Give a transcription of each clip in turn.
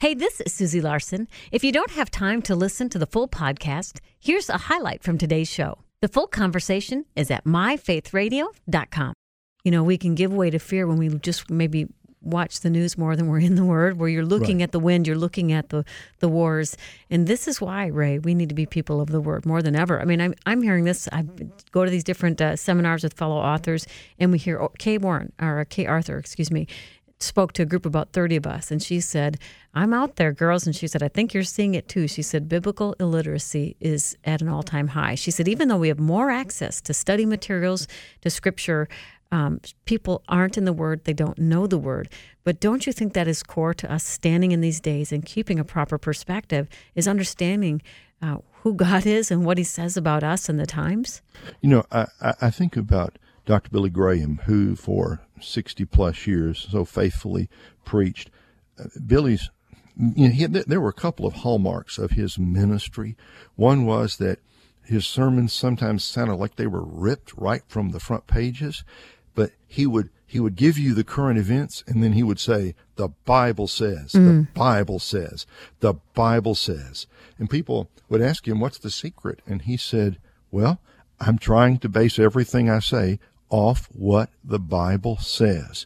Hey, this is Susie Larson. If you don't have time to listen to the full podcast, here's a highlight from today's show. The full conversation is at myfaithradio.com. You know, we can give way to fear when we just maybe watch the news more than we're in the Word, where you're looking at the wind, you're looking at the wars. And this is why, Ray, we need to be people of the Word more than ever. I mean, I'm hearing this. I go to these different seminars with fellow authors, and we hear Kay Arthur, spoke to a group of about 30 of us, and she said, I'm out there, girls, and she said, I think you're seeing it too. She said, biblical illiteracy is at an all-time high. She said, even though we have more access to study materials, to Scripture, people aren't in the Word, they don't know the Word. But don't you think that is core to us standing in these days and keeping a proper perspective, is understanding who God is and what He says about us and the times? You know, I think about Dr. Billy Graham, who for 60-plus years so faithfully preached. Billy's, there were a couple of hallmarks of his ministry. One was that his sermons sometimes sounded like they were ripped right from the front pages, but he would give you the current events, and then he would say, the Bible says, the Bible says, the Bible says. And people would ask him, what's the secret? And he said, well, I'm trying to base everything I say off what the Bible says.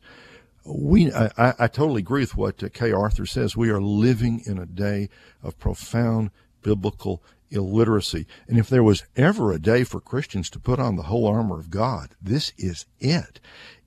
I totally agree with what Kay Arthur says. We are living in a day of profound biblical illiteracy. And if there was ever a day for Christians to put on the whole armor of God, this is it.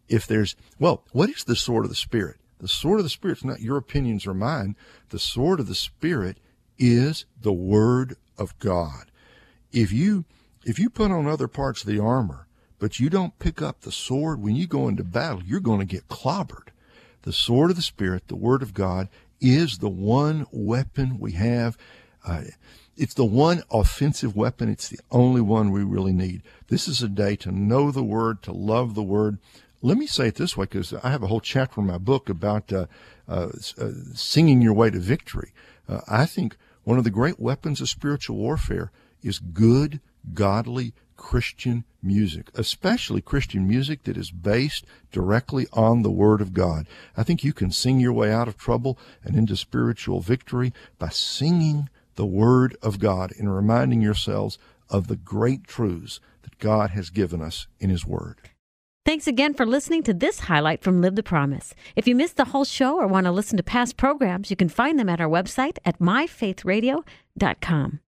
What is the sword of the Spirit? The sword of the Spirit is not your opinions or mine. The sword of the Spirit is the Word of God. If you put on other parts of the armor, but you don't pick up the sword when you go into battle, you're going to get clobbered. The sword of the Spirit, the Word of God, is the one weapon we have. It's the one offensive weapon. It's the only one we really need. This is a day to know the Word, to love the Word. Let me say it this way, because I have a whole chapter in my book about singing your way to victory. I think one of the great weapons of spiritual warfare is good, godly Christian music, especially Christian music that is based directly on the Word of God. I think you can sing your way out of trouble and into spiritual victory by singing the Word of God and reminding yourselves of the great truths that God has given us in His Word. Thanks again for listening to this highlight from Live the Promise. If you missed the whole show or want to listen to past programs, you can find them at our website at myfaithradio.com.